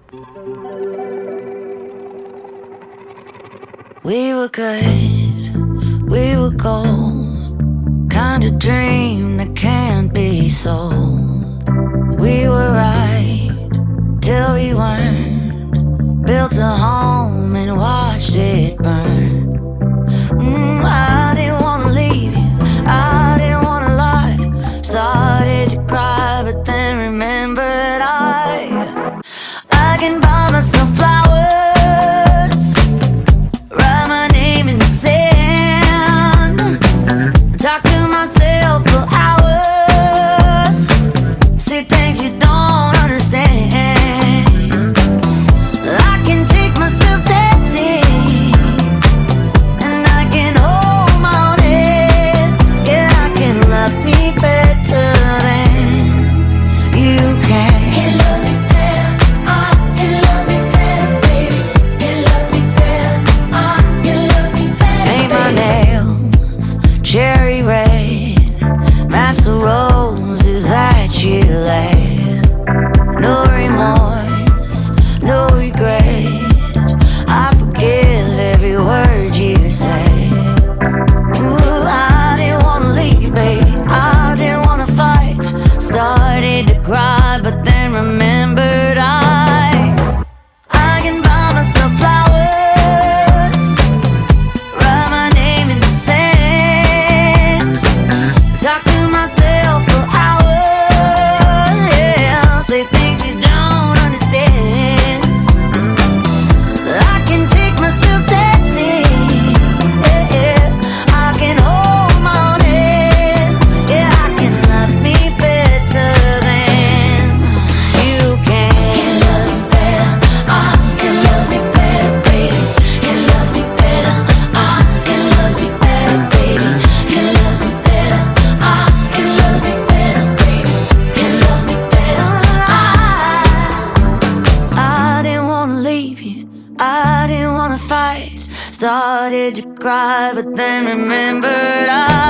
We were good, we were gold, kind of dream that can't be sold. We were right till we weren't, built a home and watched it burn. I didn't wanna leave you, I didn't wanna lie. Started to cry, but then remembered I can buy myself flowers, write my name in the sand, talk to myself for hours, see things you don't understand. I can take myself dancing, and I can hold my own head. Yeah, I can love me better than you can. Can love me better, I can love me better, baby. Can love me better, I can love me better. Paint my nails cherry red, match the roses that you laid. No remorse, no regret, I forgive every word you say. Ooh, I didn't wanna leave, baby, I didn't wanna fight. Started to cry, but then remembered I can buy myself flowers, write my name in the sand, talk to myself for hours, yeah, say things you don't understand. I can take myself dancing, yeah, yeah. I can hold my own head, yeah, I can love me better than you can. Can love me better, I can love me better, baby. Can love me better, I can love me better, baby. Can love me better, I can love me better, baby. Can love me better, I didn't wanna leave you, I didn't wanna fight. Started to cry, but then remembered